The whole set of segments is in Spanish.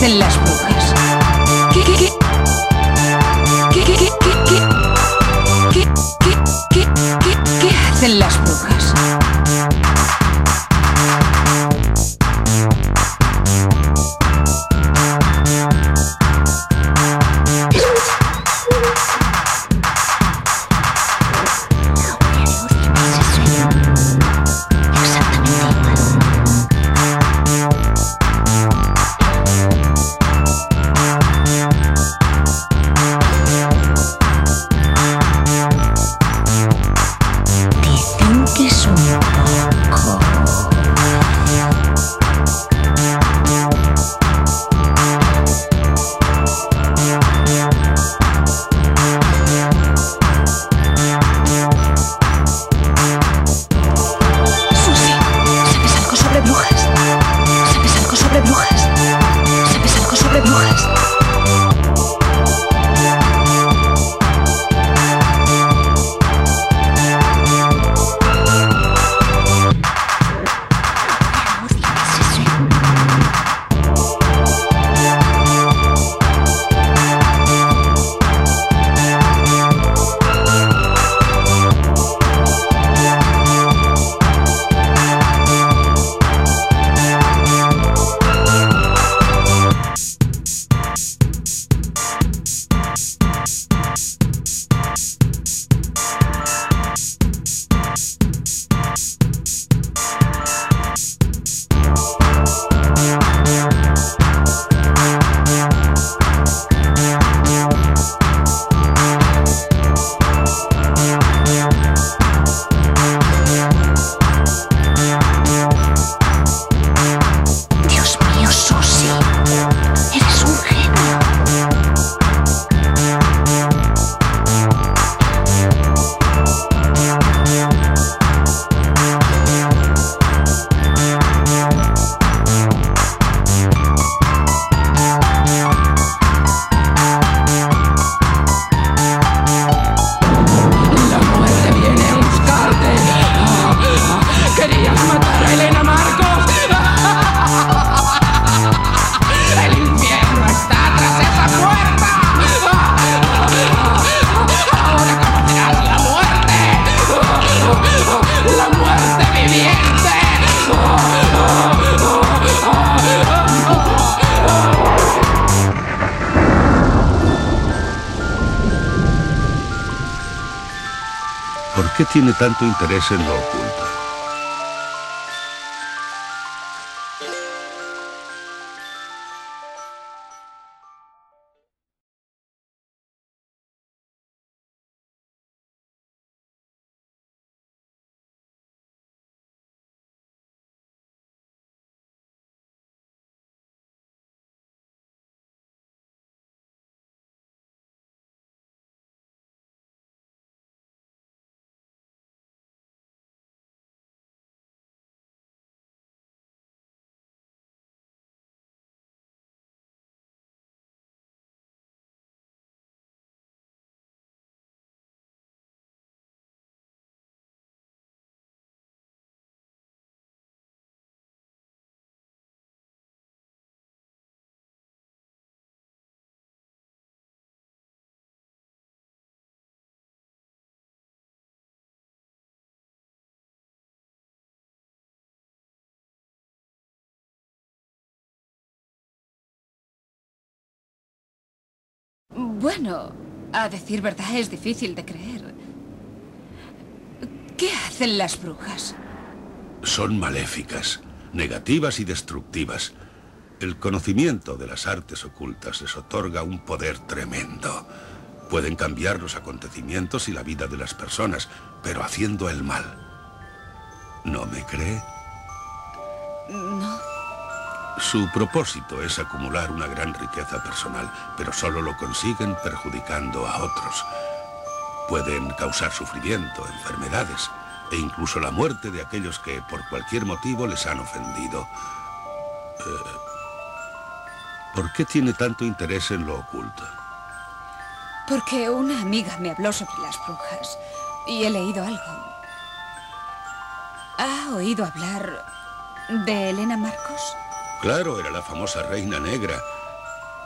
hacen las brujas? ¿Qué hacen las brujas? ¿Por qué tiene tanto interés en lo oculto? Bueno, a decir verdad es difícil de creer. ¿Qué hacen las brujas? Son maléficas, negativas y destructivas. El conocimiento de las artes ocultas les otorga un poder tremendo. Pueden cambiar los acontecimientos y la vida de las personas, pero haciendo el mal. ¿No me cree? No. Su propósito es acumular una gran riqueza personal, pero solo lo consiguen perjudicando a otros. Pueden causar sufrimiento, enfermedades e incluso la muerte de aquellos que por cualquier motivo les han ofendido. ¿Por qué tiene tanto interés en lo oculto? Porque una amiga me habló sobre las brujas y he leído algo. ¿Ha oído hablar de Helena Marcos? Claro, era la famosa Reina Negra.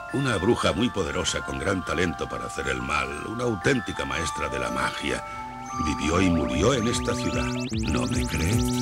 Una bruja muy poderosa con gran talento para hacer el mal, una auténtica maestra de la magia. Vivió y murió en esta ciudad. ¿No me cree?